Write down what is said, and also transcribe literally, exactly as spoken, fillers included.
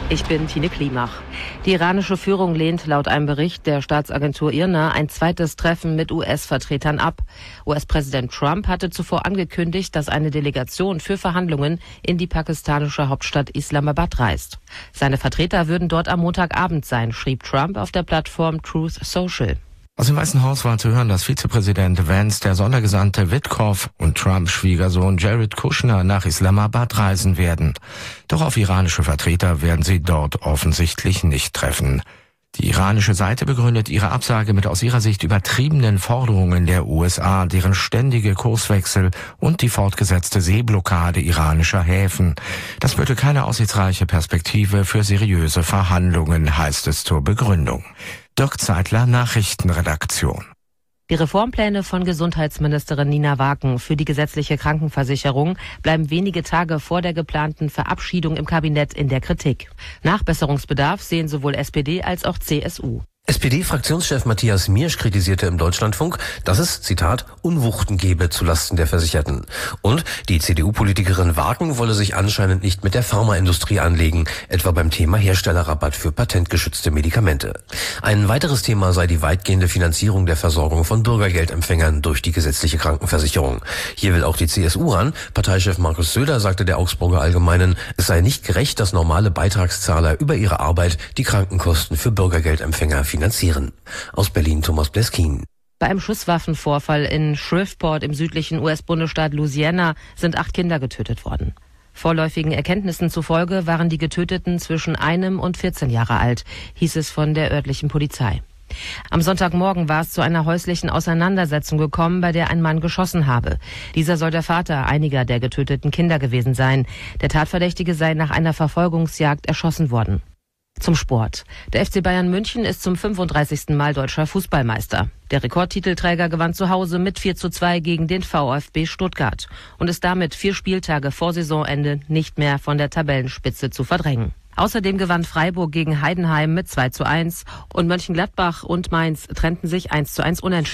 Ich bin Tine Klimach. Die iranische Führung lehnt laut einem Bericht der Staatsagentur I R N A ein zweites Treffen mit U S-Vertretern ab. U S-Präsident Trump hatte zuvor angekündigt, dass eine Delegation für Verhandlungen in die pakistanische Hauptstadt Islamabad reist. Seine Vertreter würden dort am Montagabend sein, schrieb Trump auf der Plattform Truth Social. Aus dem Weißen Haus war zu hören, dass Vizepräsident Vance, der Sondergesandte Witkoff und Trumps Schwiegersohn Jared Kushner nach Islamabad reisen werden. Doch auf iranische Vertreter werden sie dort offensichtlich nicht treffen. Die iranische Seite begründet ihre Absage mit aus ihrer Sicht übertriebenen Forderungen der U S A, deren ständige Kurswechsel und die fortgesetzte Seeblockade iranischer Häfen. Das würde keine aussichtsreiche Perspektive für seriöse Verhandlungen, heißt es zur Begründung. Dirk Zeitler, Nachrichtenredaktion. Die Reformpläne von Gesundheitsministerin Nina Waken für die gesetzliche Krankenversicherung bleiben wenige Tage vor der geplanten Verabschiedung im Kabinett in der Kritik. Nachbesserungsbedarf sehen sowohl S P D als auch C S U. S P D-Fraktionschef Matthias Miersch kritisierte im Deutschlandfunk, dass es, Zitat, Unwuchten gebe zulasten der Versicherten. Und die C D U-Politikerin Waken wolle sich anscheinend nicht mit der Pharmaindustrie anlegen, etwa beim Thema Herstellerrabatt für patentgeschützte Medikamente. Ein weiteres Thema sei die weitgehende Finanzierung der Versorgung von Bürgergeldempfängern durch die gesetzliche Krankenversicherung. Hier will auch die C S U ran. Parteichef Markus Söder sagte der Augsburger Allgemeinen, es sei nicht gerecht, dass normale Beitragszahler über ihre Arbeit die Krankenkosten für Bürgergeldempfänger finanzieren. finanzieren. Aus Berlin Thomas Bleskin. Bei einem Schusswaffenvorfall in Shreveport im südlichen U S-Bundesstaat Louisiana sind acht Kinder getötet worden. Vorläufigen Erkenntnissen zufolge waren die Getöteten zwischen einem und vierzehn Jahre alt, hieß es von der örtlichen Polizei. Am Sonntagmorgen war es zu einer häuslichen Auseinandersetzung gekommen, bei der ein Mann geschossen habe. Dieser soll der Vater einiger der getöteten Kinder gewesen sein. Der Tatverdächtige sei nach einer Verfolgungsjagd erschossen worden. Zum Sport. Der F C Bayern München ist zum fünfunddreißigsten Mal deutscher Fußballmeister. Der Rekordtitelträger gewann zu Hause mit vier zu zwei gegen den VfB Stuttgart und ist damit vier Spieltage vor Saisonende nicht mehr von der Tabellenspitze zu verdrängen. Außerdem gewann Freiburg gegen Heidenheim mit zwei zu eins und Mönchengladbach und Mainz trennten sich eins zu eins unentschieden.